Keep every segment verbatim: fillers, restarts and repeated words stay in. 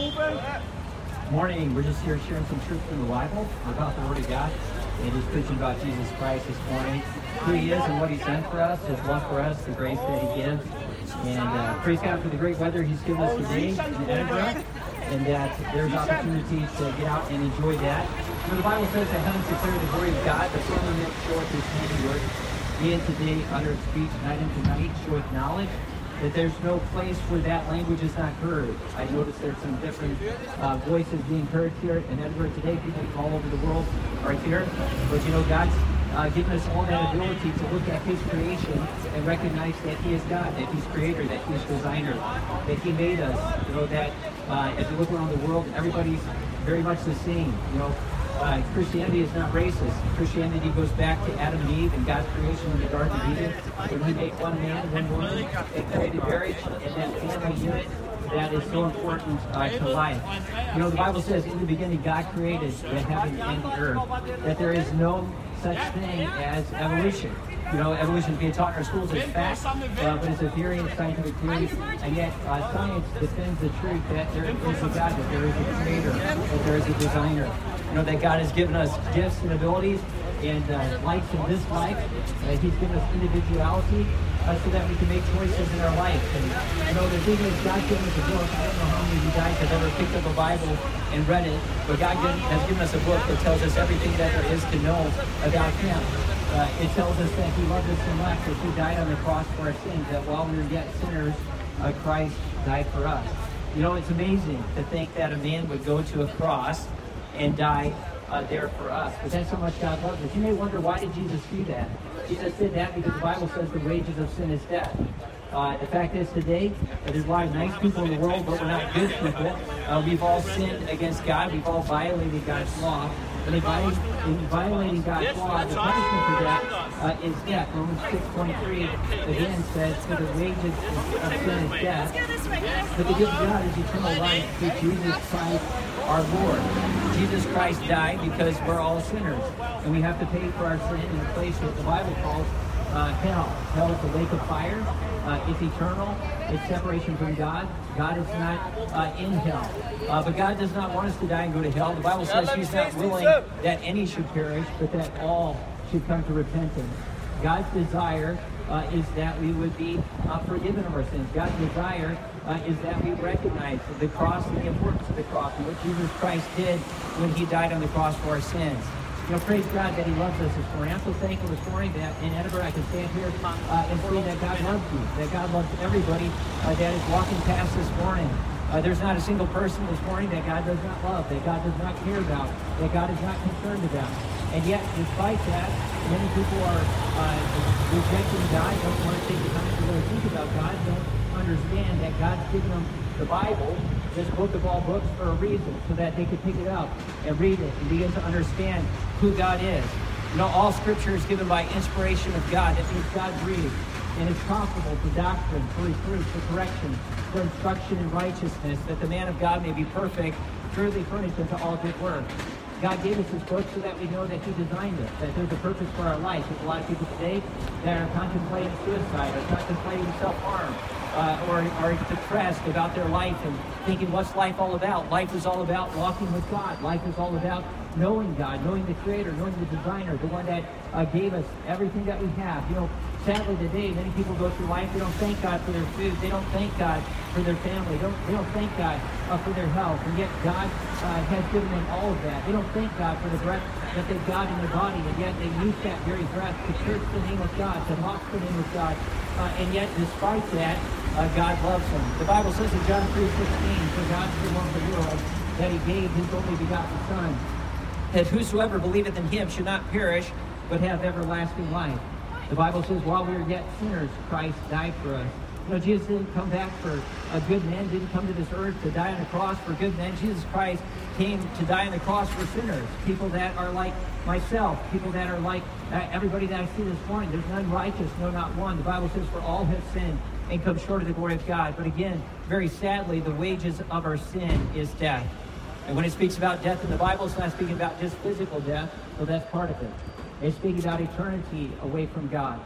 Morning. We're just here sharing some truth from the Bible about the Word of God, and just preaching about Jesus Christ this morning, who He is and what He's done for us, His love for us, the grace that He gives. And uh, praise God for the great weather He's given us today in Edinburgh, and that there's opportunity to get out and enjoy that. You know, the Bible says that heavens declare the glory of God, the firmament showeth His handiwork. Day and today uttereth speech, night unto night showeth knowledge. That there's no place where that language is not heard. I noticed there's some different uh, voices being heard here in Edinburgh today. People from all over the world are here. But you know, God's uh, given us all that ability to look at His creation and recognize that He is God, that He's Creator, that He's Designer, that He made us. You know, that uh, as we look around the world, everybody's very much the same. You know, Uh, Christianity is not racist. Christianity goes back to Adam and Eve and God's creation in the Garden of Eden, when He made one man, one woman, and created marriage and that family unit that is so important uh, to life. You know, the Bible says, in the beginning, God created the heaven and the earth, that there is no such thing as evolution. You know, evolution is being taught in our schools as fact, uh, but it's a theory and scientific theory, and yet uh, science defends the truth that there is a God, that there is a creator, that there is a designer. You know, that God has given us gifts and abilities and uh, likes in this life. Uh, he's given us individuality uh, so that we can make choices in our life. And, you know, the thing is, God's given us a book. I don't know how many of you guys have ever picked up a Bible and read it, but God has given us a book that tells us everything that there is to know about Him. Uh, it tells us that He loved us so much that He died on the cross for our sins, that while we were yet sinners, uh, Christ died for us. You know, it's amazing to think that a man would go to a cross and die uh, there for us. But that's how much God loves us. You may wonder, why did Jesus do that? Jesus did that because the Bible says the wages of sin is death. Uh, the fact is today, uh, there's a lot of nice people in the world, but we're not good people. Uh, we've all sinned against God. We've all violated God's law. And in violating, in violating God's law, the punishment for that uh, is death. Romans six twenty-three again says, for the wages of sin is death, but the gift of God is eternal life through Jesus Christ our Lord. Jesus Christ died because we're all sinners, and we have to pay for our sin in a place that the Bible calls uh, hell. Hell is a lake of fire. Uh, it's eternal. It's separation from God. God is not uh, in hell. Uh, but God does not want us to die and go to hell. The Bible says He's not willing that any should perish, but that all should come to repentance. God's desire uh, is that we would be uh, forgiven of our sins. God's desire uh, is that we recognize the cross and the importance of the cross and what Jesus Christ did when He died on the cross for our sins. You know, praise God that He loves us this morning. I'm so thankful this morning that in Edinburgh I can stand here uh, and see that God loves you, that God loves everybody uh, that is walking past this morning. Uh, there's not a single person this morning that God does not love, that God does not care about, that God is not concerned about. And yet, despite that, many people are uh, rejecting God, don't want to take the time to really think about God, don't understand that God's given them the Bible, this book of all books, for a reason, so that they could pick it up and read it and begin to understand who God is. You know, all Scripture is given by inspiration of God. That means God breathed, and it's profitable for doctrine, for reproof, for correction, for instruction in righteousness, that the man of God may be perfect, truly furnished unto all good work. God gave us His book so that we know that He designed us, that there's a purpose for our life. There's a lot of people today that are contemplating suicide or contemplating self-harm. Uh, or are depressed about their life and thinking, what's life all about? Life is all about walking with God. Life is all about knowing God, knowing the Creator, knowing the Designer, the one that uh, gave us everything that we have. You know, sadly today, many people go through life, they don't thank God for their food, they don't thank God for their family, they don't, they don't thank God uh, for their health, and yet God uh, has given them all of that. They don't thank God for the breath that they've got in their body, and yet they use that very breath to curse the name of God, to mock the name of God, uh, and yet despite that, Uh, God loves them. The Bible says in John three sixteen, for God so loved the world that He gave His only begotten Son, that whosoever believeth in Him should not perish, but have everlasting life. The Bible says, while we were yet sinners, Christ died for us. You know, Jesus didn't come back for a good man, didn't come to this earth to die on the cross for good men. Jesus Christ came to die on the cross for sinners, people that are like myself, people that are like uh, everybody that I see this morning. There's none righteous, no, not one. The Bible says, for all have sinned and come short of the glory of God. But again, very sadly, the wages of our sin is death. And when it speaks about death in the Bible, it's not speaking about just physical death, so that's part of it. It's speaking about eternity away from God.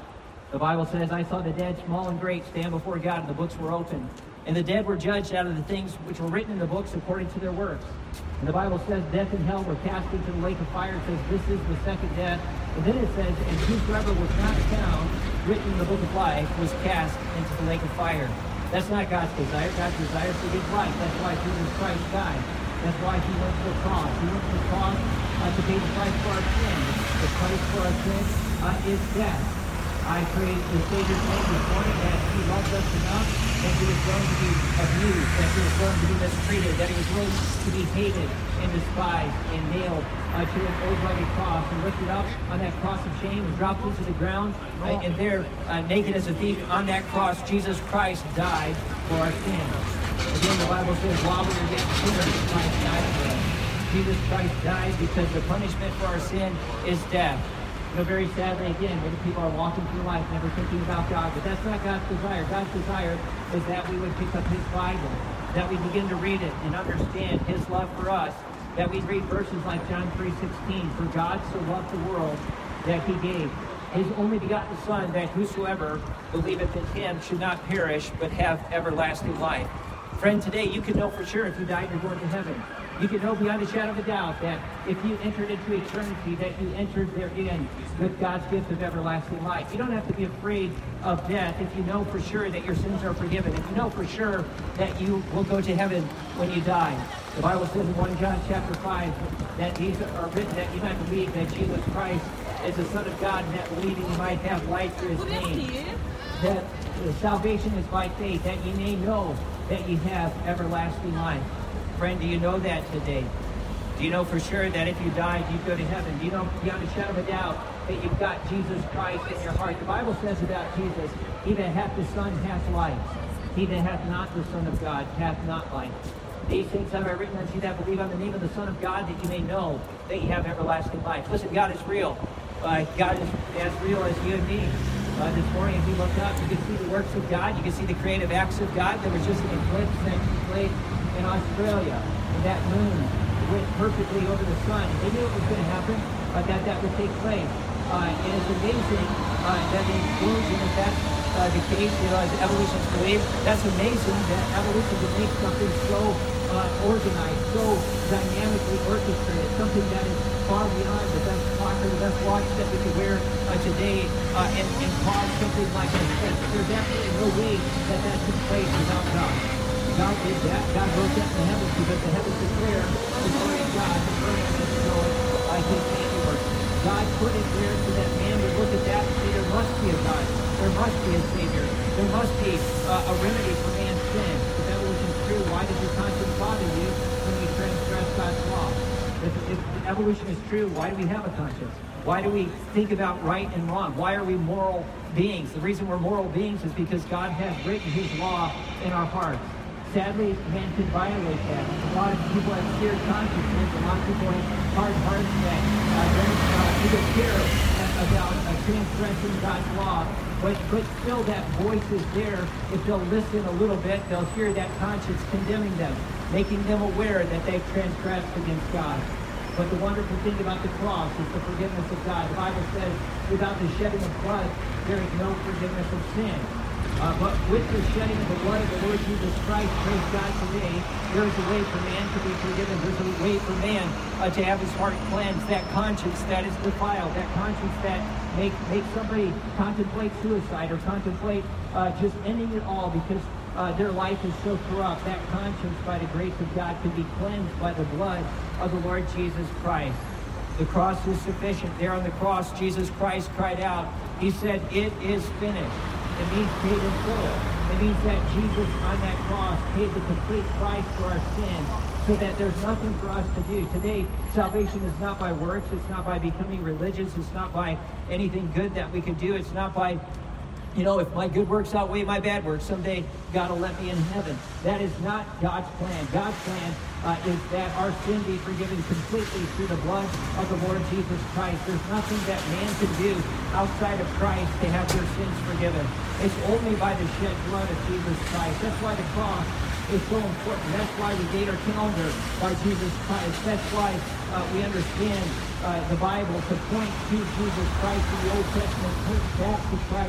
The Bible says, I saw the dead, small and great, stand before God, and the books were opened. And the dead were judged out of the things which were written in the books according to their works. And the Bible says, death and hell were cast into the lake of fire. It says, this is the second death. And then it says, and whosoever was not found written in the book of life was cast into the lake of fire. That's not God's desire. God's desire is to give life. That's why Jesus Christ died. That's why he went to the cross. He went to the cross uh, to pay the price for our sin. The price for our sin uh, is death. I pray the Savior's name this morning that he loved us enough that he was going to be abused, that he was going to be mistreated, that he was willing to be hated and despised and nailed uh, to an old rugged cross and lifted up on that cross of shame and dropped into the ground. Uh, and there, uh, naked as a thief on that cross, Jesus Christ died for our sins. Again, the Bible says, while we were yet sinners, Christ died for us. Jesus Christ died because the punishment for our sin is death. You know, very sadly, again, many people are walking through life never thinking about God, but that's not God's desire. God's desire is that we would pick up his Bible, that we begin to read it and understand his love for us, that we read verses like John three sixteen, for God so loved the world that he gave his only begotten Son, that whosoever believeth in him should not perish, but have everlasting life. Friend, today you can know for sure if you died, you're going to heaven. You can know beyond a shadow of a doubt that if you entered into eternity, that you entered therein with God's gift of everlasting life. You don't have to be afraid of death if you know for sure that your sins are forgiven. If you know for sure that you will go to heaven when you die. The Bible says in First John chapter five that these are written that you might believe that Jesus Christ is the Son of God, and that believing you might have life through his name. That salvation is by faith, that you may know that you have everlasting life. Friend, do you know that today? Do you know for sure that if you died, you'd go to heaven? Do you know beyond a shadow of a doubt that you've got Jesus Christ in your heart? The Bible says about Jesus, he that hath the Son hath life. He that hath not the Son of God hath not life. These things have I written unto you that believe on the name of the Son of God, that you may know that you have everlasting life. Listen, God is real. Uh, God is as real as you and me. Uh, this morning, if you look up, you can see the works of God. You can see the creative acts of God. There was just an eclipse that took place in Australia, and that moon went perfectly over the sun. They knew it was going to happen, uh, that that would take place. Uh, and it's amazing uh, that the explosion, if that's uh, the case, you know, as evolutionists believe, that's amazing that evolution can make something so uh, organized, so dynamically orchestrated, something that is far beyond the best clock or the best watch that we could wear uh, today uh, and, and cause something like this. There's absolutely no way that that took place without God. God did that. God wrote that in the heavens because the heavens declare the glory of God, the firmament is known by his handiwork. God put it there so that man would look at that and say there must be a God. There must be a Savior. There must be uh, a remedy for man's sin. If evolution is true, why does your conscience bother you when you transgress God's law? If, if evolution is true, why do we have a conscience? Why do we think about right and wrong? Why are we moral beings? The reason we're moral beings is because God has written his law in our hearts. Sadly, man can violate that. A lot of people have seared consciousness. A lot of people have hard hearts that uh, don't uh, even care about uh, transgressing God's law. But, but still that voice is there. If they'll listen a little bit, they'll hear that conscience condemning them, making them aware that they've transgressed against God. But the wonderful thing about the cross is the forgiveness of God. The Bible says, without the shedding of blood, there is no forgiveness of sin. Uh, but with the shedding of the blood of the Lord Jesus Christ, praise God today, there is a way for man to be forgiven. There's a way for man uh, to have his heart cleansed. That conscience that is defiled, that conscience that make, makes somebody contemplate suicide or contemplate uh, just ending it all because uh, their life is so corrupt. That conscience, by the grace of God, can be cleansed by the blood of the Lord Jesus Christ. The cross is sufficient. There on the cross, Jesus Christ cried out. He said, "It is finished." It means paid in full. It means that Jesus on that cross paid the complete price for our sin so that there's nothing for us to do. Today, salvation is not by works. It's not by becoming religious. It's not by anything good that we could do. It's not by, you know, if my good works outweigh my bad works, someday God will let me in heaven. That is not God's plan. God's plan uh, is that our sin be forgiven completely through the blood of the Lord Jesus Christ. There's nothing that man can do outside of Christ to have their sins forgiven. It's only by the shed blood of Jesus Christ. That's why the cross is so important. That's why we date our calendar by Jesus Christ. That's why uh, we understand uh, the Bible to point to Jesus Christ in the Old Testament, point back to Christ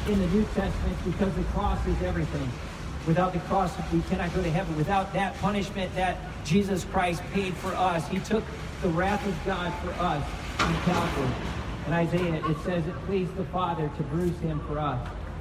in the New Testament because the cross is everything. Without the cross, we cannot go to heaven. Without that punishment that Jesus Christ paid for us, he took the wrath of God for us in Calvary. In Isaiah, it says it pleased the Father to bruise him for us.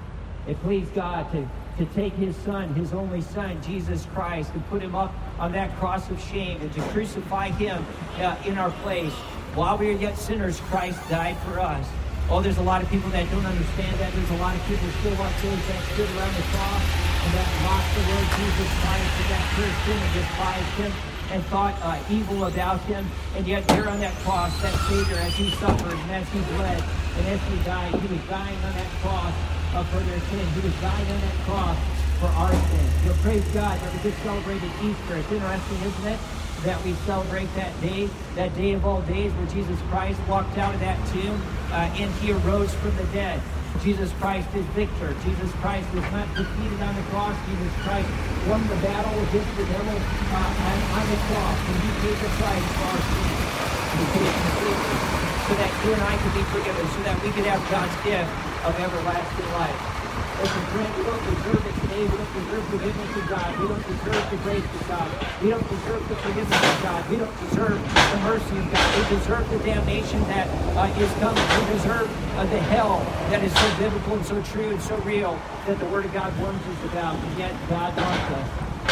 It pleased God to, to take his son, his only son, Jesus Christ, and put him up on that cross of shame and to crucify him uh, in our place. While we are yet sinners, Christ died for us. Oh, there's a lot of people that don't understand that. There's a lot of people still up there that stood around the cross and that mocked the Lord Jesus Christ and that cursed him and despised him and thought uh, evil about him. And yet there on that cross, that Savior, as he suffered and as he bled and as he died, he was dying on that cross uh, for their sin. He was dying on that cross for our sin. You know, praise God that we just celebrated Easter. It's interesting, isn't it, that we celebrate that day, that day of all days where Jesus Christ walked out of that tomb uh, and he arose from the dead. Jesus Christ is victor. Jesus Christ was not defeated on the cross. Jesus Christ won the battle against the devil uh, on, on the cross, and he paid the price for our sins. He paid completely so that you and I could be forgiven, so that we could have God's gift of everlasting life. Listen, friend, we don't deserve it today. We don't deserve forgiveness of God. We don't deserve the grace of God. We don't deserve the forgiveness of God. We don't deserve the mercy of God. We deserve the damnation that uh, is coming. We deserve uh, the hell that is so biblical and so true and so real that the Word of God warns us about. And yet God wants us.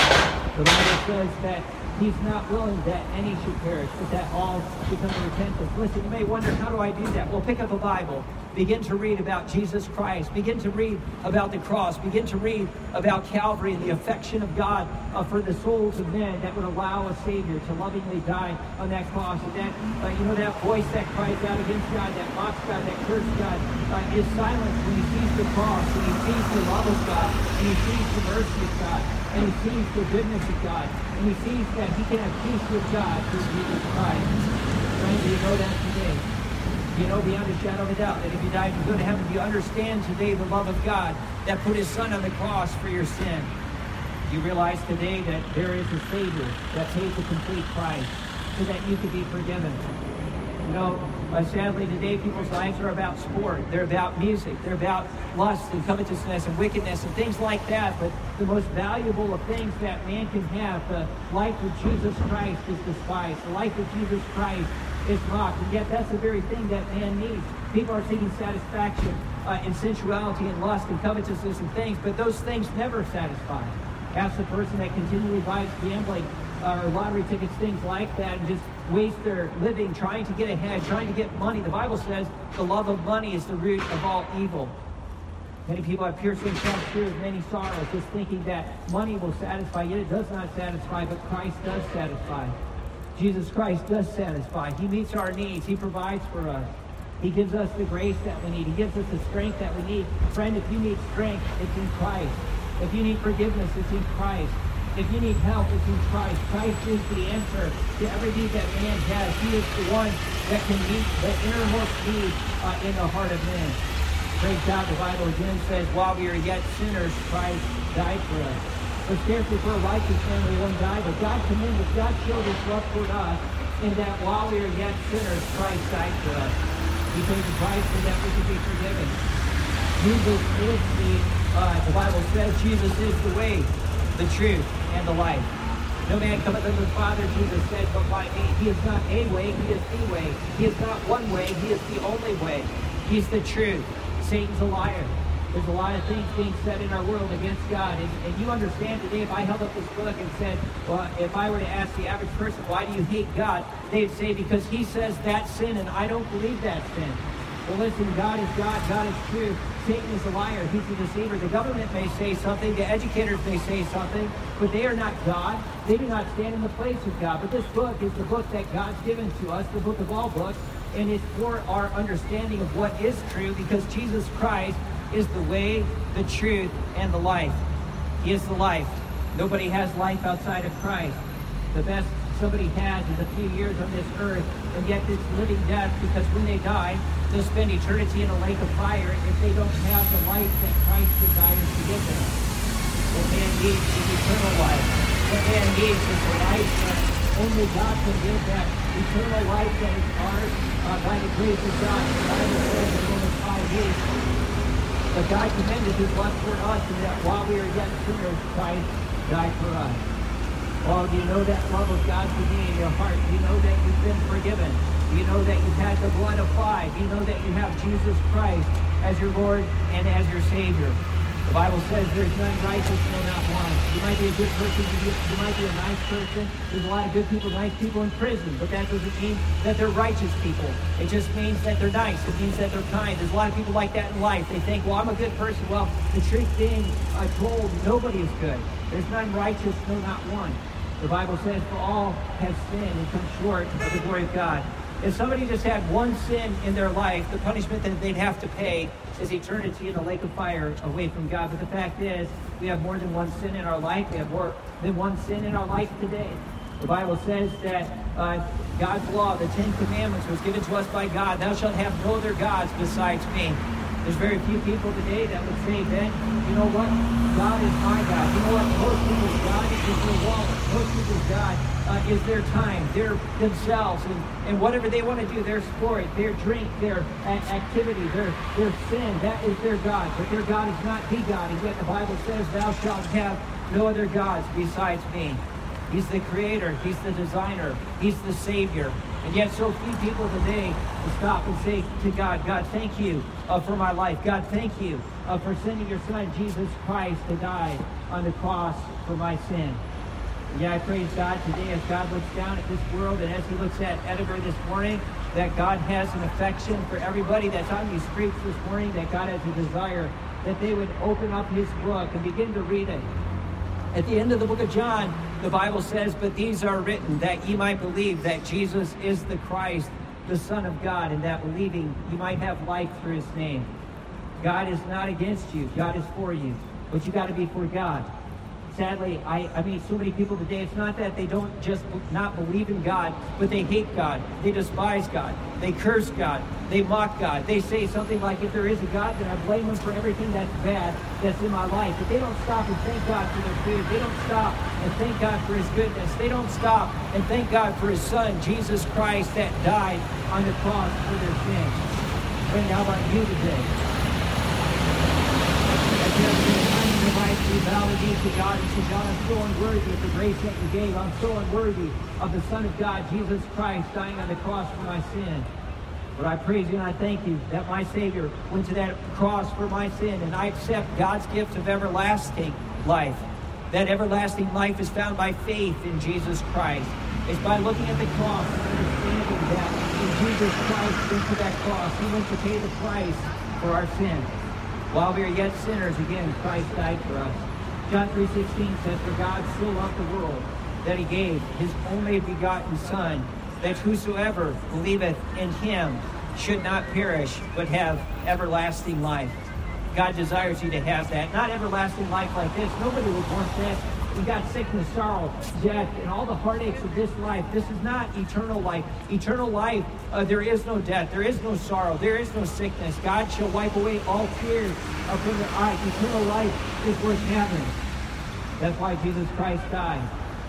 The Bible says that he's not willing that any should perish, but that all should come to repentance. Listen, you may wonder, how do I do that? Well, pick up a Bible. Begin to read about Jesus Christ. Begin to read about the cross. Begin to read about Calvary and the affection of God uh, for the souls of men that would allow a Savior to lovingly die on that cross. And that, uh, you know, that voice that cries out against God, that mocks God, that curses God, uh, is silenced when he sees the cross, and he sees the love of God, and he sees the mercy of God, and he sees the goodness of God, and he sees that he can have peace with God through Jesus Christ. Friends, do you know that today? You know beyond a shadow of a doubt that if you died, you go to heaven. Do you understand today the love of God that put his son on the cross for your sin? You realize today that there is a Savior that paid the complete price so that you could be forgiven. You know, uh, sadly today people's lives are about sport. They're about music. They're about lust and covetousness and wickedness and things like that. But the most valuable of things that man can have, the life of Jesus Christ, is despised. The life of Jesus Christ is mocked. And yet that's the very thing that man needs. People are seeking satisfaction uh, in sensuality and lust and covetousness and things, but those things never satisfy. Ask the person that continually buys gambling uh, or lottery tickets, things like that, and just waste their living trying to get ahead, trying to get money. The Bible says the love of money is the root of all evil. Many people have pierced themselves through with many sorrows, just thinking that money will satisfy. Yet it does not satisfy, but Christ does satisfy. Jesus Christ does satisfy. He meets our needs. He provides for us. He gives us the grace that we need. He gives us the strength that we need. Friend, if you need strength, it's in Christ. If you need forgiveness, it's in Christ. If you need help, it's in Christ. Christ is the answer to every need that man has. He is the one that can meet the innermost need uh, in the heart of man. Praise God, the Bible again says, while we are yet sinners, Christ died for us. For scarcely for a righteous man will one die, but God commended, God showed his love toward us, in that while we are yet sinners, Christ died for us. He paid the price so that we could be forgiven. Jesus is the, uh, the Bible says, Jesus is the way, the truth, and the life. No man cometh unto the Father, Jesus said, but by me. He is not a way, he is the way. He is not one way, he is the only way. He's the truth. Satan's a liar. There's a lot of things being said in our world against God. And, and you understand today, if I held up this book and said, well, if I were to ask the average person, why do you hate God? They'd say, because he says that's sin, and I don't believe that's sin. Well, listen, God is God. God is true. Satan is a liar. He's a deceiver. The government may say something. The educators may say something. But they are not God. They do not stand in the place of God. But this book is the book that God's given to us, the book of all books. And it's for our understanding of what is true, because Jesus Christ is the way, the truth, and the life. He is the life. Nobody has life outside of Christ. The best somebody has is a few years on this earth, and yet it's living death, because when they die, they'll spend eternity in a lake of fire if they don't have the life that Christ desires to give them. What man needs is eternal life. What man needs is the life that only God can give, that eternal life that is ours uh, by the grace of God. The Bible says in Romans five eight, But God commended his love toward us, and that while we are yet sinners, Christ died for us. Oh, do you know that love of God to be in your heart? Do you know that you've been forgiven? Do you know that you've had the blood applied? Do you know that you have Jesus Christ as your Lord and as your Savior? The Bible says there's none righteous, no, not one. You might be a good person, you you might be a nice person. There's a lot of good people, nice people in prison, but that doesn't mean that they're righteous people. It just means that they're nice. It means that they're kind. There's a lot of people like that in life. They think, well, I'm a good person. Well, the truth being uh, told, nobody is good. There's none righteous, no, not one. The Bible says, for all have sinned and come short of the glory of God. If somebody just had one sin in their life, the punishment that they'd have to pay is eternity in the lake of fire away from God. But the fact is, we have more than one sin in our life. We have more than one sin in our life today. The Bible says that uh, God's law, the Ten Commandments, was given to us by God. Thou shalt have no other gods besides me. There's very few people today that would say, Ben, you know what? God is my God. You know what? Most people's God is their wallet. Most people's God uh, is their time, their themselves, and, and whatever they want to do, their sport, their drink, their uh, activity, their, their sin, that is their God. But their God is not the God. And yet the Bible says, thou shalt have no other gods besides me. He's the creator. He's the designer. He's the savior. And yet so few people today will stop and say to God, God, thank you uh, for my life. God, thank you uh, for sending your son, Jesus Christ, to die on the cross for my sin. And yeah, I praise God today as God looks down at this world and as he looks at Edinburgh this morning, that God has an affection for everybody that's on these streets this morning, that God has a desire that they would open up his book and begin to read it. At the end of the book of John, the Bible says, but these are written that ye might believe that Jesus is the Christ, the Son of God, and that believing you might have life through his name. God is not against you. God is for you. But you got to be for God. Sadly, I, I mean, so many people today, it's not that they don't just not believe in God, but they hate God. They despise God. They curse God. They mock God. They say something like, if there is a God, then I blame him for everything that's bad that's in my life. But they don't stop and thank God for their food. They don't stop and thank God for his goodness. They don't stop and thank God for his son, Jesus Christ, that died on the cross for their sins. Friend, how about you today? We bow the knee to God and say, God, I'm so unworthy of the grace that you gave. I'm so unworthy of the Son of God, Jesus Christ, dying on the cross for my sin. But I praise you and I thank you that my Savior went to that cross for my sin, and I accept God's gift of everlasting life. That everlasting life is found by faith in Jesus Christ. It's by looking at the cross and understanding that when Jesus Christ went to that cross, he went to pay the price for our sins. While we are yet sinners, again, Christ died for us. John three sixteen says, for God so loved the world that he gave his only begotten Son, that whosoever believeth in him should not perish, but have everlasting life. God desires you to have that. Not everlasting life like this. Nobody would want that. We got sickness, sorrow, death, and all the heartaches of this life. This is not eternal life. Eternal life, uh, there is no death. There is no sorrow. There is no sickness. God shall wipe away all tears from their eyes. Eternal life is worth having. That's why Jesus Christ died.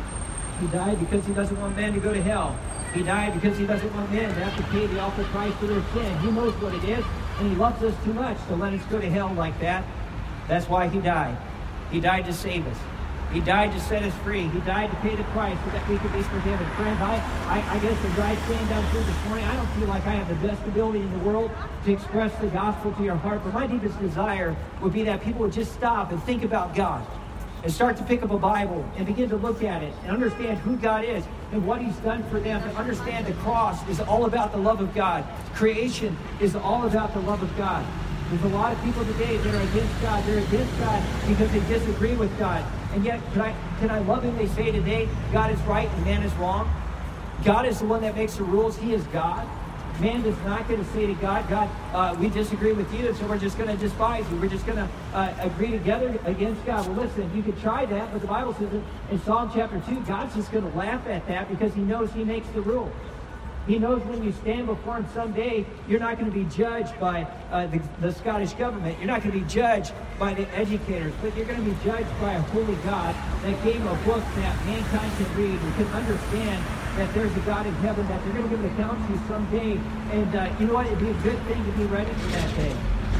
He died because he doesn't want men to go to hell. He died because he doesn't want men to have to pay the awful price for their sin. He knows what it is, and he loves us too much to let us go to hell like that. That's why he died. He died to save us. He died to set us free. He died to pay the price so that we could be forgiven. Friends, I, I, I guess as I stand down here this morning, I don't feel like I have the best ability in the world to express the gospel to your heart, but my deepest desire would be that people would just stop and think about God and start to pick up a Bible and begin to look at it and understand who God is and what he's done for them. To understand the cross is all about the love of God. Creation is all about the love of God. There's a lot of people today that are against God. They're against God because they disagree with God. And yet, can I, can I lovingly say today, God is right and man is wrong? God is the one that makes the rules. He is God. Man is not going to say to God, God, uh, we disagree with you, so we're just going to despise you. We're just going to uh, agree together against God. Well, listen, you could try that, but the Bible says in Psalm chapter two, God's just going to laugh at that because he knows he makes the rule. He knows when you stand before him someday, you're not going to be judged by uh, the, the Scottish government. You're not going to be judged by the educators, but you're going to be judged by a holy God that gave a book that mankind can read and can understand that there's a God in heaven, that they're going to give an account to you someday. And uh, you know what? It'd be a good thing to be ready for that day.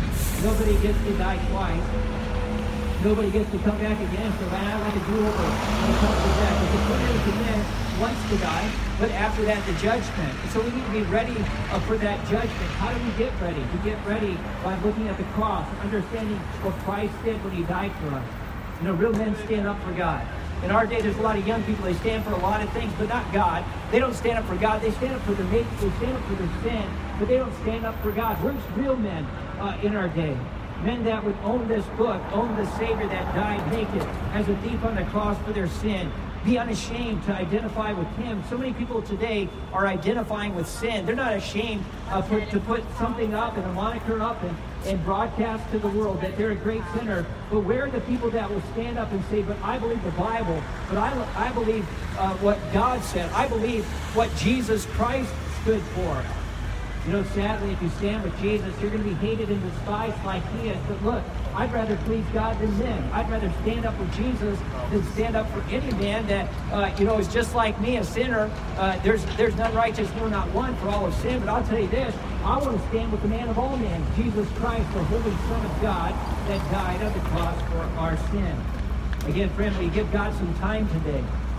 Nobody gets to die twice. Nobody gets to come back again. So I like a do-over when it comes to death. It's appointed unto men once to die, but after that, the judgment. And so we need to be ready uh, for that judgment. How do we get ready? We get ready by looking at the cross, understanding what Christ did when he died for us. You know, real men stand up for God. In our day, there's a lot of young people, they stand for a lot of things, but not God. They don't stand up for God. They stand up for their mates. They stand up for their sin, but they don't stand up for God. Where's real men uh, in our day? Men that would own this book, own the Savior that died naked as a thief on the cross for their sin. Be unashamed to identify with him. So many people today are identifying with sin. They're not ashamed uh, for, to put something up and a moniker up and, and broadcast to the world that they're a great sinner. But where are the people that will stand up and say, but I believe the Bible, but I, I believe uh, what God said. I believe what Jesus Christ stood for. You know, sadly, if you stand with Jesus, you're going to be hated and despised like he is. But look, I'd rather please God than men. I'd rather stand up with Jesus than stand up for any man that, uh, you know, is just like me, a sinner. Uh, there's there's none righteous, no, not one, for all of sin. But I'll tell you this, I want to stand with the man of all men, Jesus Christ, the Holy Son of God that died on the cross for our sin. Again, friend, we give God some time today.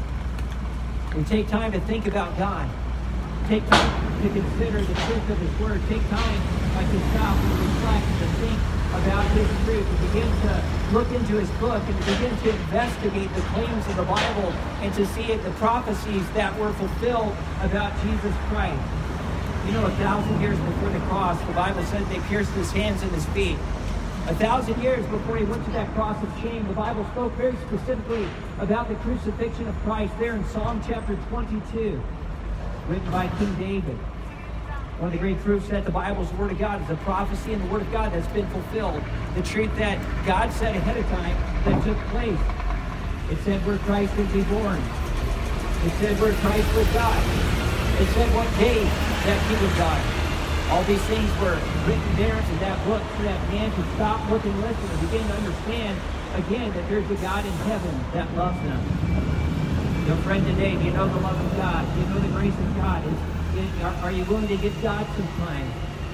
We take time to think about God. Take time to consider the truth of his word. Take time uh, to stop and reflect and to think about his truth, and begin to look into his book and to begin to investigate the claims of the Bible and to see the prophecies that were fulfilled about Jesus Christ. You know, a thousand years before the cross, the Bible says they pierced his hands and his feet. A thousand years before he went to that cross of shame, the Bible spoke very specifically about the crucifixion of Christ there in Psalm chapter twenty-two. Written by King David. One of the great proofs that the Bible is the Word of God is a prophecy and the Word of God that's been fulfilled. The truth that God said ahead of time that took place. It said where Christ would be born. It said where Christ would die. It said what day that he would die. All these things were written there in that book so that man could stop, look, and listen and begin to understand again that there's a God in heaven that loves them. Your friend today, do you know the love of God? Do you know the grace of God? Is, is, are, are you willing to give God some time?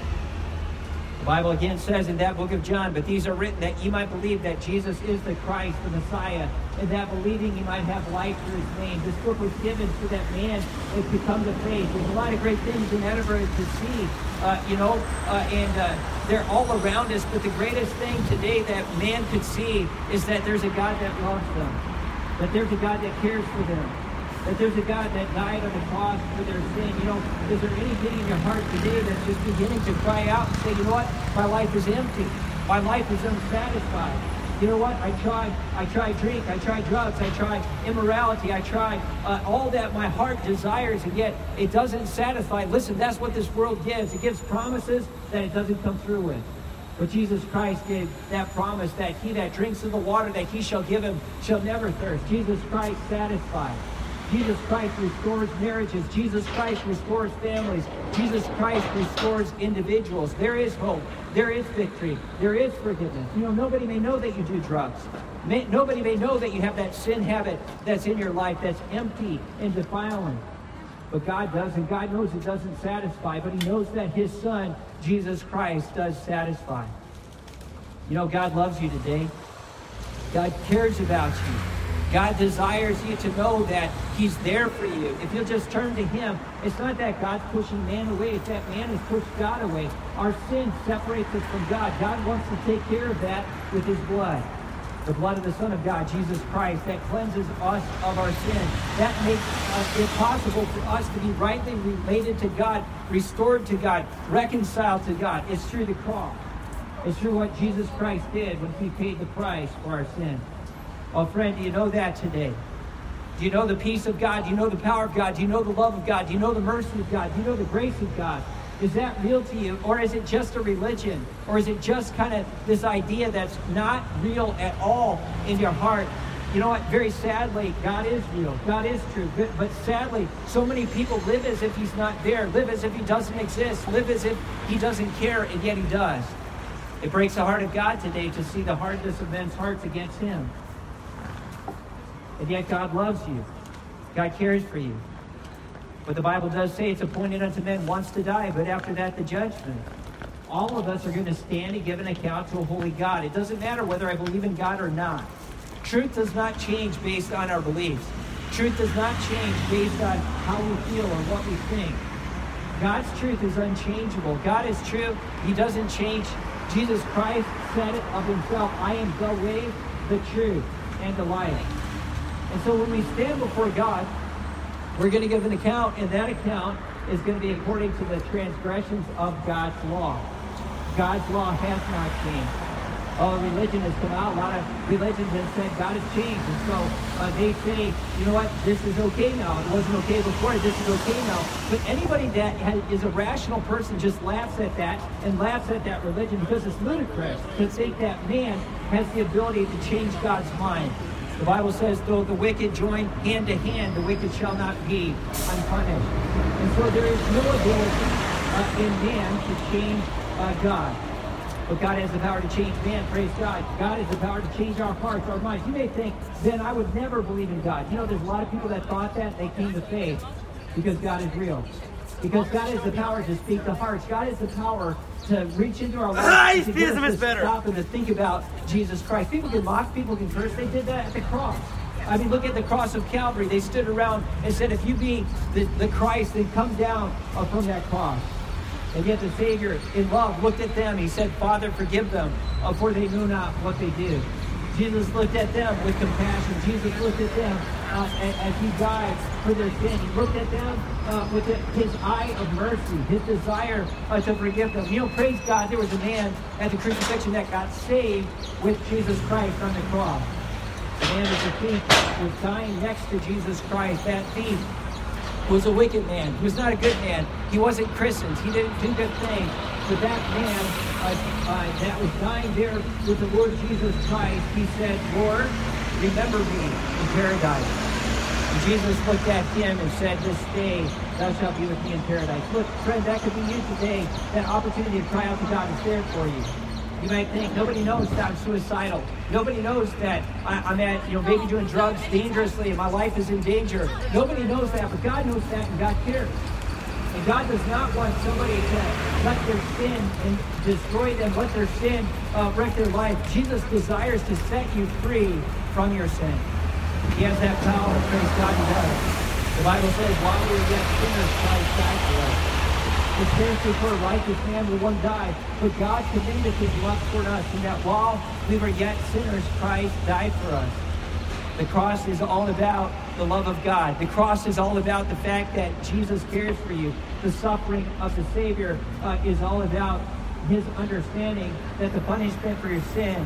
The Bible again says in that book of John, but these are written that you might believe that Jesus is the Christ, the Messiah, and that believing you might have life through his name. This book was given so that man has become the faith. There's a lot of great things in Edinburgh to see, uh, you know, uh, and uh, they're all around us. But the greatest thing today that man could see is that there's a God that loves them. That there's a God that cares for them. That there's a God that died on the cross for their sin. You know, is there anything in your heart today that's just beginning to cry out and say, you know what? My life is empty. My life is unsatisfied. You know what? I tried, I tried drink, I tried drugs, I tried immorality, I tried uh, all that my heart desires, and yet it doesn't satisfy. Listen, that's what this world gives. It gives promises that it doesn't come through with. But Jesus Christ gave that promise that he that drinks of the water that he shall give him shall never thirst. Jesus Christ satisfies. Jesus Christ restores marriages. Jesus Christ restores families. Jesus Christ restores individuals. There is hope. There is victory. There is forgiveness. You know, nobody may know that you do drugs. May, nobody may know that you have that sin habit that's in your life that's empty and defiling. But God does, and God knows it doesn't satisfy, but he knows that his Son, Jesus Christ, does satisfy. You know, God loves you today. God cares about you. God desires you to know that he's there for you. If you'll just turn to him, it's not that God's pushing man away, it's that man has pushed God away. Our sin separates us from God. God wants to take care of that with his blood. The blood of the Son of God, Jesus Christ, that cleanses us of our sin. That makes uh, it possible for us to be rightly related to God, restored to God, reconciled to God. It's through the cross. It's through what Jesus Christ did when he paid the price for our sin. Oh, friend, do you know that today? Do you know the peace of God? Do you know the power of God? Do you know the love of God? Do you know the mercy of God? Do you know the grace of God? Is that real to you? Or is it just a religion? Or is it just kind of this idea that's not real at all in your heart? You know what? Very sadly, God is real. God is true. But, but sadly, so many people live as if he's not there, live as if he doesn't exist, live as if he doesn't care, and yet he does. It breaks the heart of God today to see the hardness of men's hearts against him. And yet God loves you. God cares for you. But the Bible does say it's appointed unto men once to die, but after that the judgment. all of us are going to stand and give an account to a holy God. It doesn't matter whether I believe in God or not. Truth does not change based on our beliefs. Truth does not change based on how we feel or what we think. God's truth is unchangeable. God is true. He doesn't change. Jesus Christ said it of himself, I am the way, the truth, and the life. And so when we stand before God, we're going to give an account, and that account is going to be according to the transgressions of God's law. God's law has not changed. Oh, religion has come out. A lot of religions have said God has changed. And so uh, they say, you know what, this is okay now. It wasn't okay before. This is okay now. But anybody that has, is a rational person just laughs at that and laughs at that religion because it's ludicrous to think that man has the ability to change God's mind. The Bible says, though the wicked join hand to hand, the wicked shall not be unpunished. And so there is no ability uh, in man to change uh, God. But God has the power to change man, praise God. God has the power to change our hearts, our minds. You may think, then I would never believe in God. You know, there's a lot of people that thought that. They came to faith because God is real. Because God has the power to speak to hearts. God has the power to reach into our lives to get us to better. Stop and to think about Jesus Christ. People can mock, people can curse. They did that at the cross. I mean, look at the cross of Calvary. They stood around and said, if you be the, the Christ, then come down uh, from that cross. And yet the Savior, in love, looked at them. He said, Father, forgive them, uh, for they knew not what they did. Jesus looked at them with compassion. Jesus looked at them uh, as, as he died for their sin. He looked at them uh, with the, his eye of mercy, his desire uh, to forgive them. You know, praise God, there was a man at the crucifixion that got saved with Jesus Christ on the cross. The man at the thief was dying next to Jesus Christ. That thief was a wicked man. He was not a good man. He wasn't christened. He didn't do good things. But that man uh, uh, that was dying there with the Lord Jesus Christ, he said, Lord, remember me in paradise. And Jesus looked at him and said, this day thou shalt be with me in paradise. Look, friend, that could be you today. That opportunity to cry out to God is there for you. You might think, nobody knows that I'm suicidal. Nobody knows that I, I'm at, you know, maybe doing drugs dangerously and my life is in danger. Nobody knows that, but God knows that and God cares. And God does not want somebody to let their sin and destroy them, let their sin uh, wreck their life. Jesus desires to set you free from your sin. He has that power, praise God, he does. The Bible says, while we were yet sinners, Christ died for us. The scarcely for a righteous man will one die, but God commendeth his love toward us, and that while we were yet sinners, Christ died for us. The cross is all about the love of God. The cross is all about the fact that Jesus cares for you. The suffering of the Savior uh, is all about his understanding that the punishment for your sin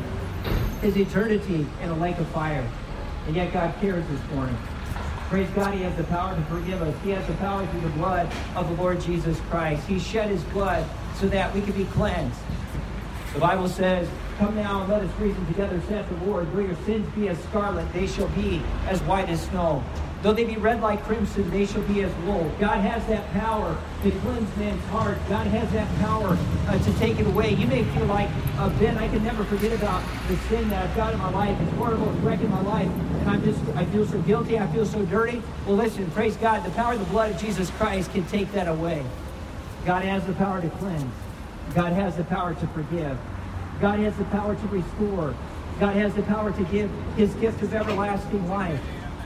is eternity in a lake of fire. And yet God cares this morning. Praise God, he has the power to forgive us. He has the power through the blood of the Lord Jesus Christ. He shed his blood so that we could be cleansed. The Bible says, come now and let us reason together, saith the Lord. Though your sins be as scarlet, they shall be as white as snow. Though they be red like crimson, they shall be as wool. God has that power to cleanse man's heart. God has that power uh, to take it away. You may feel like, uh, Ben, I can never forget about the sin that I've got in my life. It's horrible. It's wrecking my life. And I'm just, I feel so guilty. I feel so dirty. Well, listen, praise God. The power of the blood of Jesus Christ can take that away. God has the power to cleanse. God has the power to forgive. God has the power to restore. God has the power to give his gift of everlasting life.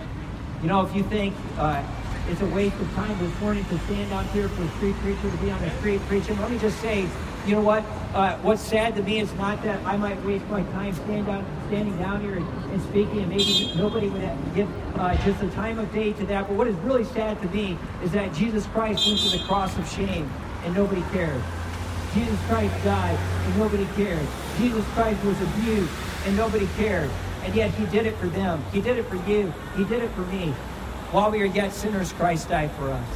You know, if you think uh, it's a waste of time this morning to stand out here for a street preacher to be on the street preaching, let me just say, you know what? Uh, what's sad to me is not that I might waste my time stand down, standing down here and, and speaking, and maybe nobody would have, give uh, just a time of day to that. But what is really sad to me is that Jesus Christ went to the cross of shame, and nobody cared. Jesus Christ died, and nobody cared. Jesus Christ was abused, and nobody cared. And yet he did it for them. He did it for you. He did it for me. While we are yet sinners, Christ died for us.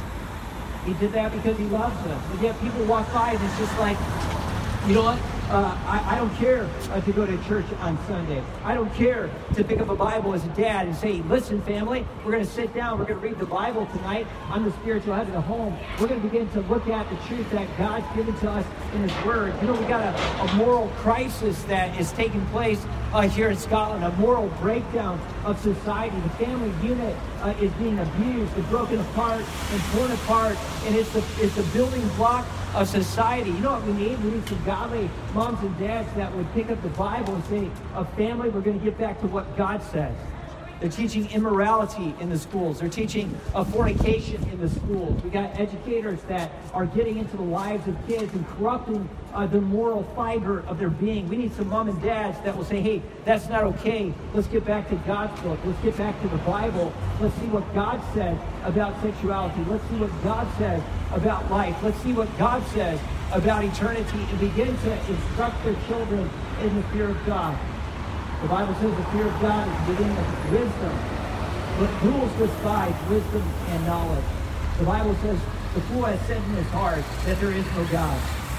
He did that because he loves us. And yet people walk by and it's just like, you know what? Uh, I, I don't care uh, to go to church on Sunday. I don't care to pick up a Bible as a dad and say, listen, family, we're going to sit down. We're going to read the Bible tonight on the spiritual head of the home. We're going to begin to look at the truth that God's given to us in his word. You know, we got a, a moral crisis that is taking place uh, here in Scotland, a moral breakdown of society. The family unit uh, is being abused and broken apart and torn apart, and it's the, it's the building block of society. You know what we need? We need some godly moms and dads that would pick up the Bible and say, a family, we're going to get back to what God says. They're teaching immorality in the schools. They're teaching uh, fornication in the schools. We got educators that are getting into the lives of kids and corrupting uh, the moral fiber of their being. We need some mom and dads that will say, hey, that's not okay. Let's get back to God's book. Let's get back to the Bible. Let's see what God says about sexuality. Let's see what God says about life. Let's see what God says about eternity, and begin to instruct their children in the fear of God. The Bible says the fear of God is the beginning of wisdom, but fools despise wisdom and knowledge. The Bible says the fool has said in his heart that there is no God.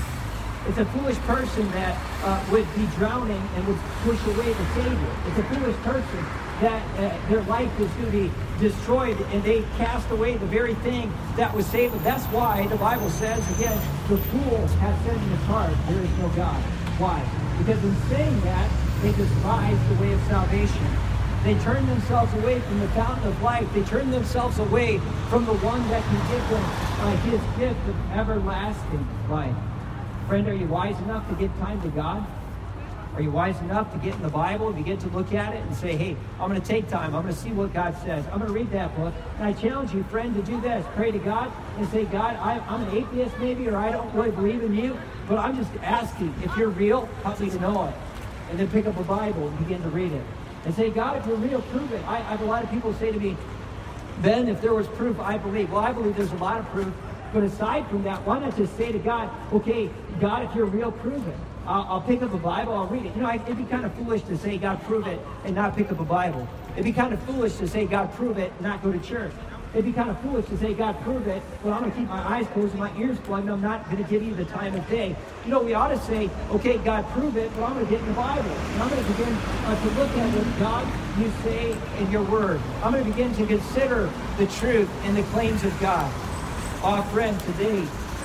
It's a foolish person that uh, would be drowning and would push away the Savior. It's a foolish person that uh, their life is going to be destroyed and they cast away the very thing that was saved them. That's why the Bible says, again, the fool has said in his heart, there is no God. Why? Because in saying that, they despise the way of salvation. They turn themselves away from the fountain of life. They turn themselves away from the one that can give them uh, his gift of everlasting life. Friend, are you wise enough to give time to God? Are you wise enough to get in the Bible and begin to look at it and say, hey, I'm going to take time. I'm going to see what God says. I'm going to read that book. And I challenge you, friend, to do this. Pray to God and say, God, I, I'm an atheist maybe, or I don't really believe in you, but I'm just asking, if you're real, help me to know it. And then pick up a Bible and begin to read it. And say, God, if you're real, prove it. I, I have a lot of people say to me, Ben, if there was proof, I believe. Well, I believe there's a lot of proof. But aside from that, why not just say to God, okay, God, if you're real, prove it. I'll, I'll pick up a Bible, I'll read it. You know, it'd be kind of foolish to say, God, prove it, and not pick up a Bible. It'd be kind of foolish to say, God, prove it, and not go to church. It'd be kind of foolish to say, God, prove it, but I'm going to keep my eyes closed and my ears plugged, and I'm not going to give you the time of day. You know, we ought to say, okay, God, prove it, but I'm going to get in the Bible. And I'm going to begin uh, to look at what God, you say in your word. I'm going to begin to consider the truth and the claims of God. Oh, friend, today,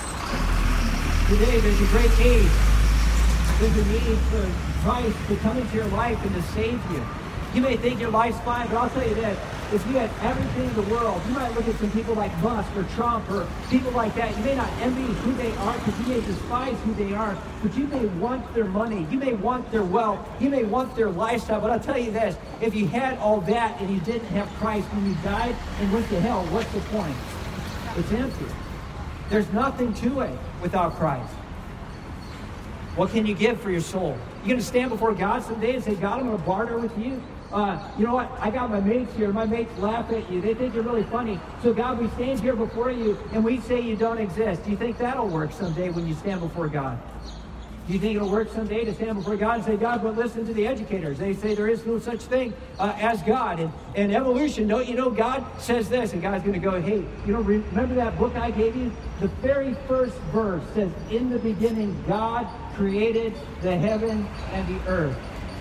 today there's a great need. There's a need for Christ to come into your life and to save you. You may think your life's fine, but I'll tell you this. If you had everything in the world, you might look at some people like Musk or Trump or people like that. You may not envy who they are because you may despise who they are, but you may want their money. You may want their wealth. You may want their lifestyle. But I'll tell you this, if you had all that and you didn't have Christ when you died and went to hell, what's the point? It's empty. There's nothing to it without Christ. What can you give for your soul? You're going to stand before God someday and say, God, I'm going to barter with you. Uh, you know what? I got my mates here. My mates laugh at you. They think you're really funny. So God, we stand here before you and we say you don't exist. Do you think that'll work someday when you stand before God? Do you think it'll work someday to stand before God and say, God, but listen to the educators. They say there is no such thing uh, as God. And, and evolution, don't you know, God says this. And God's going to go, hey, you know, remember that book I gave you? The very first verse says, in the beginning, God created the heaven and the earth.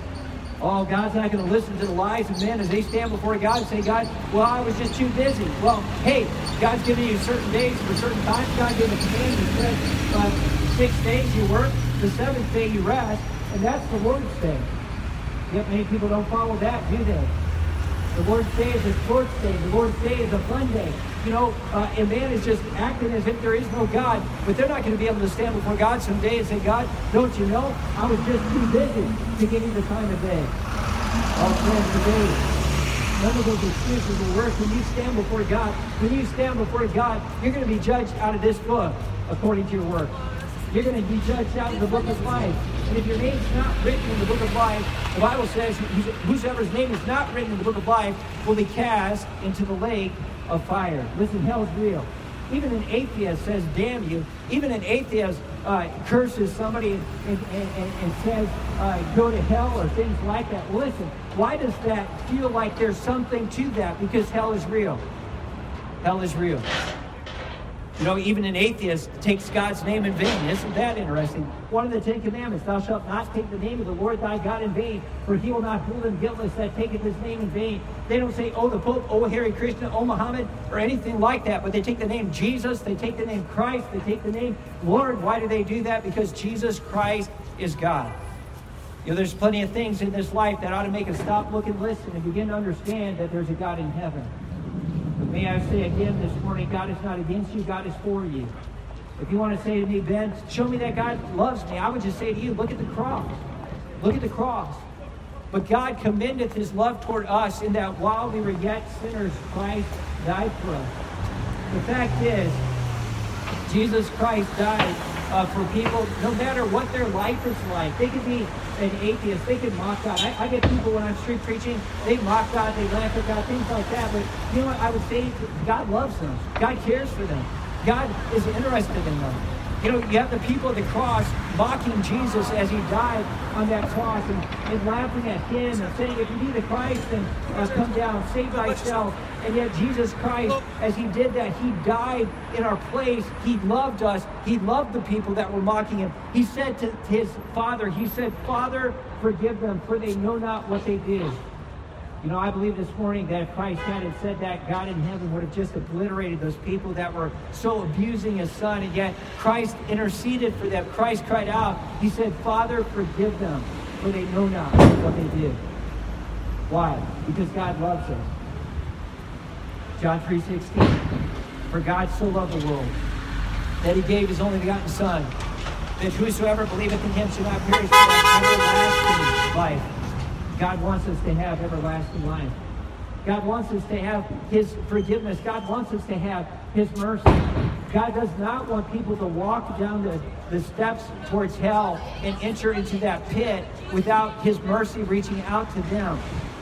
Oh, God's not going to listen to the lies of men as they stand before God and say, God, well, I was just too busy. Well, hey, God's giving you certain days for certain times. God gave a command that says uh, six days you work, the seventh day you rest, and that's the Lord's day. Yet many people don't follow that, do they? The Lord's day is a sports day. The Lord's day is a fun day. You know, uh, and man is just acting as if there is no God, but they're not going to be able to stand before God someday and say, God, don't you know, I was just too busy to give you the time of day. Oh, friends, today, none of those excuses will work. When you stand before God, when you stand before God, you're going to be judged out of this book according to your work. You're going to be judged out of the book of life. And if your name's not written in the book of life, the Bible says whosoever's name is not written in the book of life will be cast into the lake of fire. Listen, hell's real. Even an atheist says, damn you. Even an atheist uh, curses somebody and, and, and, and says, uh, go to hell or things like that. Well, listen, why does that feel like there's something to that? Because hell is real. Hell is real. You know, even an atheist takes God's name in vain. Isn't that interesting? One of the Ten Commandments, thou shalt not take the name of the Lord thy God in vain, for he will not hold him guiltless that taketh his name in vain. They don't say, oh, the Pope, oh, Hare Krishna, oh, Muhammad, or anything like that, but they take the name Jesus, they take the name Christ, they take the name Lord. Why do they do that? Because Jesus Christ is God. You know, there's plenty of things in this life that ought to make us stop, look, and listen, and begin to understand that there's a God in heaven. But may I say again this morning, God is not against you, God is for you. If you want to say to me, Ben, show me that God loves me, I would just say to you, look at the cross. Look at the cross. But God commendeth his love toward us in that while we were yet sinners, Christ died for us. The fact is, Jesus Christ died uh, for people, no matter what their life is like. They could be an atheist. They could mock God. I, I get people when I'm street preaching, they mock God, they laugh at God, things like that. But you know what? I would say God loves them. God cares for them. God is interested in them. You know, you have the people at the cross mocking Jesus as he died on that cross and, and laughing at him and saying, if you be the Christ, then uh, come down, save thyself. And yet Jesus Christ, as he did that, he died in our place. He loved us. He loved the people that were mocking him. He said to his Father, he said, Father, forgive them, for they know not what they did. You know, I believe this morning that if Christ hadn't said that, God in heaven would have just obliterated those people that were so abusing his son. And yet Christ interceded for them. Christ cried out. He said, Father, forgive them, for they know not what they did. Why? Because God loves us. John three sixteen. For God so loved the world that he gave his only begotten Son, that whosoever believeth in him should not perish but have everlasting life. God wants us to have everlasting life. God wants us to have his forgiveness. God wants us to have his mercy. God does not want people to walk down the, the steps towards hell and enter into that pit without his mercy reaching out to them.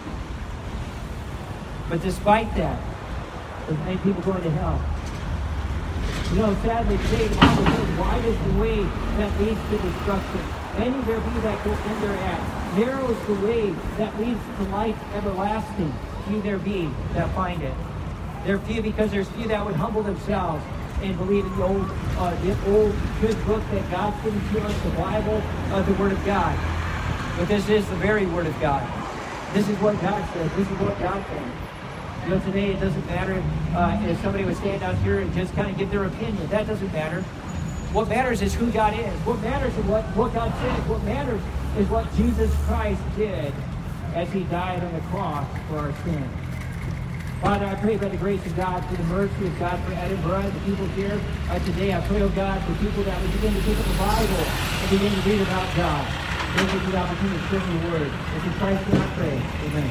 But despite that, there's many people going to hell. You know, sadly today, the Bible says, wide is the way that leads to destruction. Many there be that go in thereat. Narrow is the way that leads to life everlasting. Few there be that find it. There are few because there's few that would humble themselves and believe in the old, uh, the old good book that God's given to us, the Bible, uh, the Word of God. But this is the very Word of God. This is what God says. This is what God says. You know, today it doesn't matter if, uh, if somebody would stand out here and just kind of give their opinion. That doesn't matter. What matters is who God is. What matters is what, what God says. What matters is what Jesus Christ did as he died on the cross for our sins. Father, I pray by the grace of God, through the mercy of God for Edinburgh and the people here uh, today. I pray, oh God, for people that would begin to pick up the Bible and begin to read about God. Thank you for the opportunity to bring the word. It's in Christ's name I pray. Amen.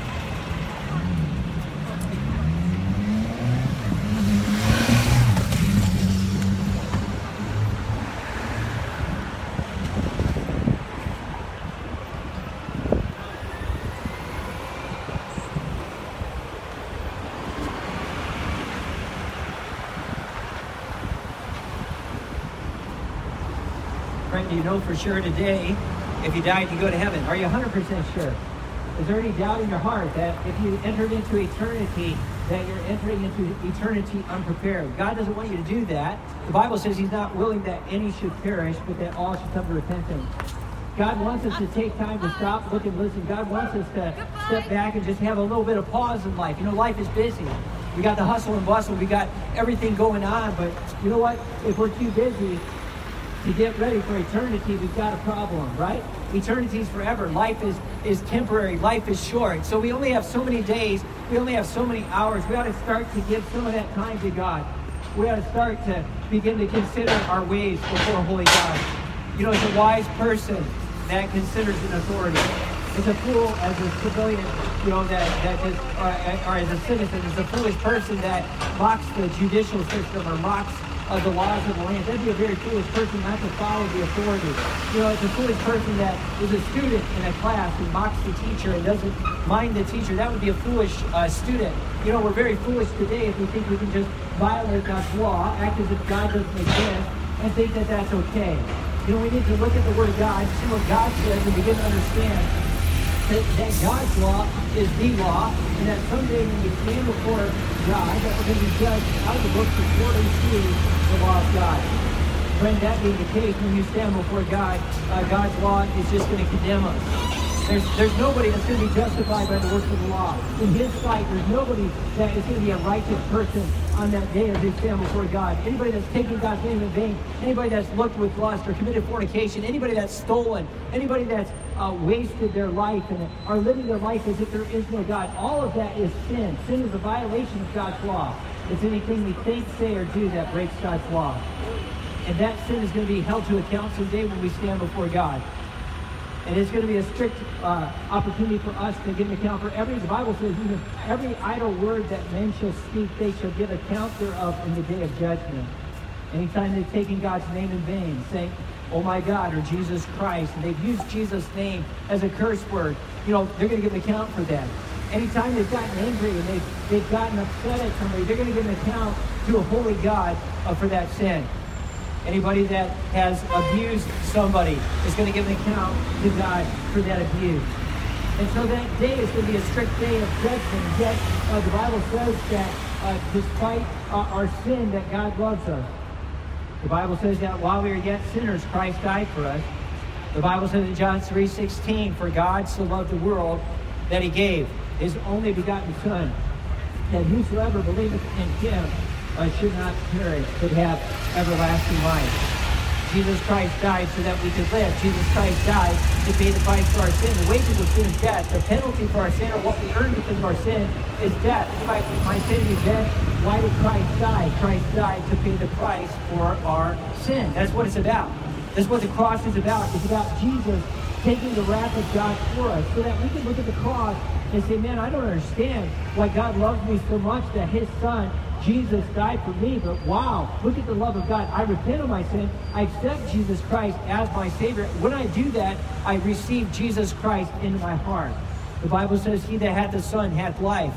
Do you know for sure today, if you died, you go to heaven? Are you one hundred percent sure? Is there any doubt in your heart that if you entered into eternity, that you're entering into eternity unprepared? God doesn't want you to do that. The Bible says he's not willing that any should perish, but that all should come to repentance. God wants us to take time to stop, look, and listen. God wants us to step back and just have a little bit of pause in life. You know, life is busy. We got the hustle and bustle. We got everything going on. But you know what? If we're too busy to get ready for eternity, we've got a problem, right? Eternity is forever. Life is, is temporary. Life is short. So we only have so many days. We only have so many hours. We ought to start to give some of that time to God. We ought to start to begin to consider our ways before a holy God. You know, it's a wise person that considers an authority. It's a fool as a civilian, you know, that, that just, or, or as a citizen, it's a foolish person that mocks the judicial system or mocks of the laws of the land. That'd be a very foolish person not to follow the authority. You know, it's a foolish person that is a student in a class and mocks the teacher and doesn't mind the teacher. That would be a foolish uh, student. You know, we're very foolish today if we think we can just violate God's law, act as if God doesn't exist, and think that that's okay. You know, we need to look at the Word of God, see what God says, and begin to understand that, that God's law is the law, and that someday when we stand before God, that we're going to be judged out of the books according to the law of God. Friend, that being the case, when you stand before God, uh, God's law is just going to condemn us. There's, there's nobody that's going to be justified by the works of the law. In his sight, there's nobody that is going to be a righteous person on that day as they stand before God. Anybody that's taken God's name in vain, anybody that's looked with lust or committed fornication, anybody that's stolen, anybody that's uh, wasted their life and are living their life as if there is no God, all of that is sin. Sin is a violation of God's law. It's anything we think, say, or do that breaks God's law. And that sin is going to be held to account someday when we stand before God. And it's going to be a strict uh, opportunity for us to give an account for every, the Bible says, even every idle word that men shall speak, they shall give account thereof in the day of judgment. Anytime they've taken God's name in vain, saying, oh my God, or Jesus Christ, and they've used Jesus' name as a curse word, you know, they're going to give an account for that. Anytime they've gotten angry and they've, they've gotten upset at somebody, they're going to give an account to a holy God uh, for that sin. Anybody that has abused somebody is going to give an account to God for that abuse. And so that day is going to be a strict day of judgment. Yet uh, the Bible says that uh, despite uh, our sin, that God loves us. The Bible says that while we are yet sinners, Christ died for us. The Bible says in John three sixteen, for God so loved the world that he gave his only begotten Son, that whosoever believeth in him uh, should not perish, but have everlasting life. Jesus Christ died so that we could live. Jesus Christ died to pay the price for our sin. The wages of sin is death. The penalty for our sin, or what we earn because of our sin, is death. If I, my sin is death, why did Christ die? Christ died to pay the price for our sin. That's what it's about. That's what the cross is about. It's about Jesus taking the wrath of God for us so that we can look at the cross and say, man, I don't understand why God loves me so much that his Son, Jesus, died for me. But wow, look at the love of God. I repent of my sin. I accept Jesus Christ as my Savior. When I do that, I receive Jesus Christ into my heart. The Bible says, he that hath the Son hath life.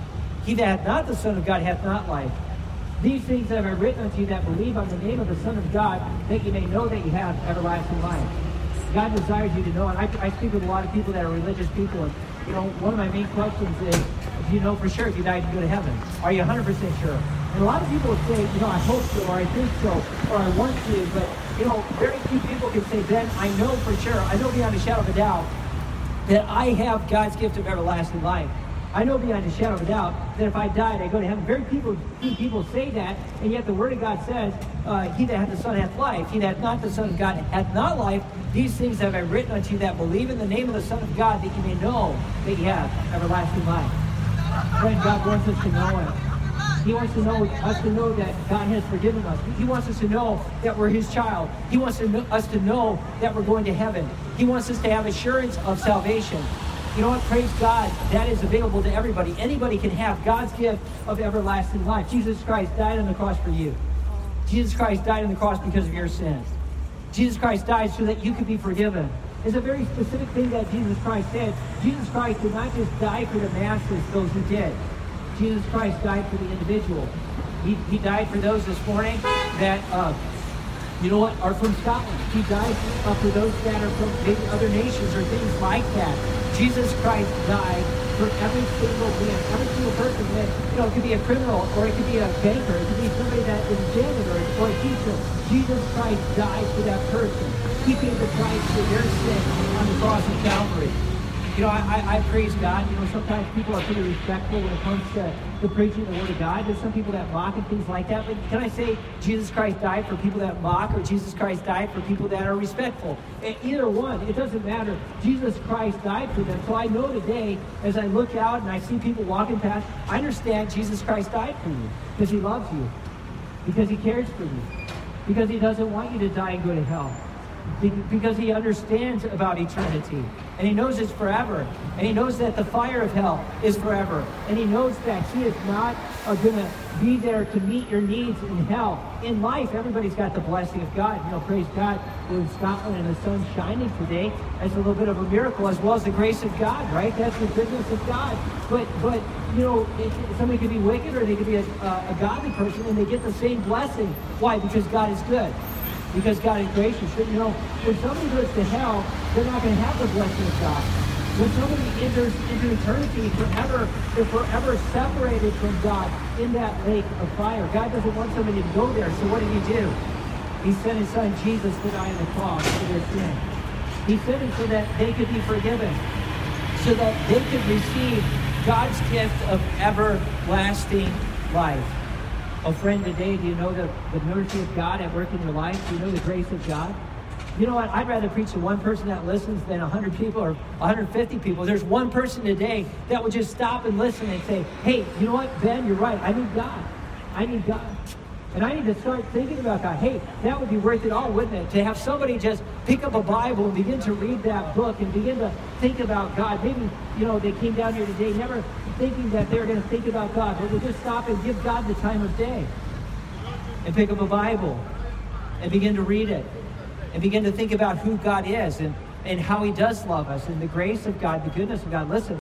He that hath not the Son of God hath not life. These things have I written unto you that believe on the name of the Son of God, that you may know that you have everlasting life. God desires you to know, and I, I speak with a lot of people that are religious people, and you know, one of my main questions is, do you know for sure if you died, you go to heaven? Are you one hundred percent sure? And a lot of people would say, you know, I hope so, or I think so, or I want to, but, you know, very few people can say, Ben, I know for sure, I know beyond a shadow of a doubt, that I have God's gift of everlasting life. I know beyond a shadow of a doubt that if I died, I go to heaven. Very people, few people say that, and yet the Word of God says, uh, he that hath the Son hath life. He that hath not the Son of God hath not life. These things have I written unto you that believe in the name of the Son of God, that you may know that you have everlasting life. Friend, God wants us to know him. He wants to know us to know that God has forgiven us. He wants us to know that we're his child. He wants to know, us to know that we're going to heaven. He wants us to have assurance of salvation. You know what? Praise God. That is available to everybody. Anybody can have God's gift of everlasting life. Jesus Christ died on the cross for you. Jesus Christ died on the cross because of your sins. Jesus Christ died so that you could be forgiven. It's a very specific thing that Jesus Christ said. Jesus Christ did not just die for the masses, those who did. Jesus Christ died for the individual. He, he died for those this morning that, uh, you know what, are from Scotland. He died uh, for those that are from maybe other nations or things like that. Jesus Christ died for every single man, every single person that, you know, it could be a criminal, or it could be a banker, it could be somebody that is a janitor or a teacher. Jesus Christ died for that person. He paid the price for their sin on the cross of Calvary. You know, I, I, I praise God. You know, sometimes people are pretty respectful when it comes to the preaching of the Word of God. There's some people that mock and things like that. But can I say Jesus Christ died for people that mock, or Jesus Christ died for people that are respectful? And either one, it doesn't matter. Jesus Christ died for them. So I know today, as I look out and I see people walking past, I understand Jesus Christ died for you because he loves you, because he cares for you, because he doesn't want you to die and go to hell. Because he understands about eternity, and he knows it's forever, and he knows that the fire of hell is forever, and he knows that he is not uh, going to be there to meet your needs in hell. In life, everybody's got the blessing of God. You know, praise God, we're in Scotland and the sun's shining today. That's a little bit of a miracle, as well as the grace of God, right? That's the goodness of God. But, but you know, it, somebody could be wicked, or they could be a, a, a godly person, and they get the same blessing. Why? Because God is good. Because God is gracious. But, you know, when somebody goes to hell, they're not going to have the blessing of God. When somebody enters into eternity forever, they're forever separated from God in that lake of fire. God doesn't want somebody to go there. So what did he do? He sent his son Jesus to die on the cross for their sin. He sent him so that they could be forgiven, so that they could receive God's gift of everlasting life. Oh, friend, today, do you know the, the mercy of God at work in your life? Do you know the grace of God? You know what? I'd rather preach to one person that listens than one hundred people or one hundred fifty people. There's one person today that would just stop and listen and say, hey, you know what, Ben, you're right. I need God. I need God. And I need to start thinking about God. Hey, that would be worth it all, wouldn't it? To have somebody just pick up a Bible and begin to read that book and begin to think about God. Maybe, you know, they came down here today never thinking that they're going to think about God, but we'll just stop and give God the time of day and pick up a Bible and begin to read it and begin to think about who God is and, and how he does love us and the grace of God, the goodness of God. Listen,